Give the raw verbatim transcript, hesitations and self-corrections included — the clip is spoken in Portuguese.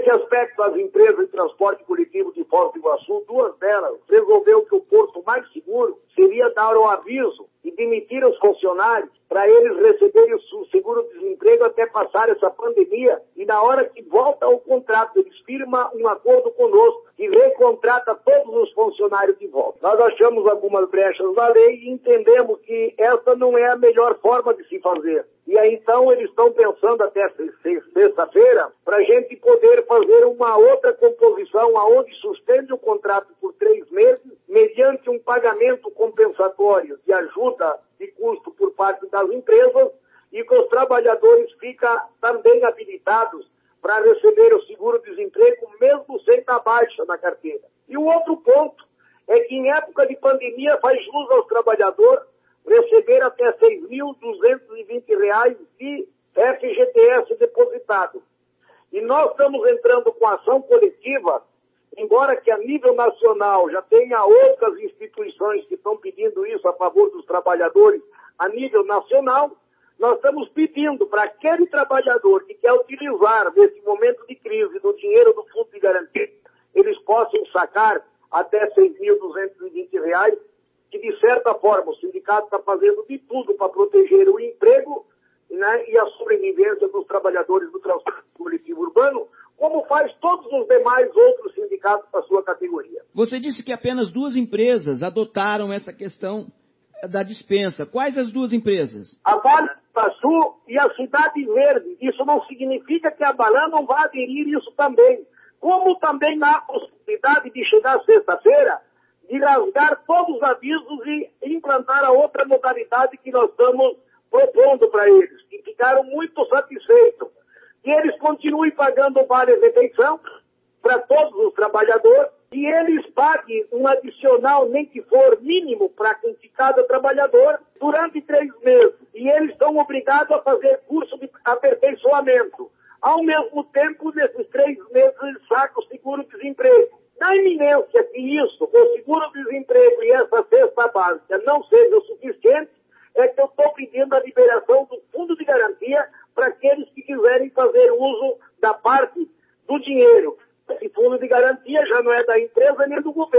Nesse aspecto, as empresas de transporte coletivo de Foz do Iguaçu, duas delas, resolveu que o porto mais seguro seria dar o aviso e demitir os funcionários para eles receberem o seguro-desemprego até passar essa pandemia, e na hora que volta ao contrato, eles firmam um acordo conosco que recontrata todos os funcionários de volta. Nós achamos algumas brechas na lei e entendemos que essa não é a melhor forma de se fazer. E aí, então, eles estão pensando até sexta-feira para a gente poder fazer uma outra composição aonde suspende o contrato por três meses, mediante um pagamento compensatório de ajuda de custo por parte das empresas, e que os trabalhadores ficam também habilitados para receber o seguro-desemprego, mesmo sem a baixa na carteira. E o outro ponto é que, em época de pandemia, faz jus aos trabalhadores receber até seis mil duzentos e vinte reais de F G T S depositado. E nós estamos entrando com ação coletiva, embora que a nível nacional já tenha outras instituições que estão pedindo isso a favor dos trabalhadores a nível nacional, nós estamos pedindo para aquele trabalhador que quer utilizar, nesse momento de crise, do dinheiro do Fundo de Garantia, eles possam sacar até seis mil duzentos e vinte reais, que, de certa forma, o sindicato está fazendo de tudo para proteger o emprego, né, e a sobrevivência dos trabalhadores do transporte coletivo urbano, como faz todos os demais outros sindicatos da sua categoria. Você disse que apenas duas empresas adotaram essa questão da dispensa. Quais as duas empresas? A Vale do Iguaçu e a Cidade Verde. Isso não significa que a Balan não vai aderir isso também. Como também há a possibilidade de chegar sexta-feira, de rasgar todos os avisos e implantar a outra modalidade que nós estamos propondo para eles, que ficaram muito satisfeitos. Que eles continuem pagando o vale-refeição para todos os trabalhadores, e eles paguem um adicional, nem que for mínimo, para cada trabalhador durante três meses. E eles estão obrigados a fazer curso de aperfeiçoamento. Ao mesmo tempo, nesses três meses, eles sacam o seguro-desemprego. Na iminência que isso, o seguro-desemprego e essa cesta básica não seja o suficiente, é que eu estou pedindo a liberação do Fundo de Garantia para aqueles que quiserem fazer uso da parte do dinheiro. Esse Fundo de Garantia já não é da empresa nem do governo.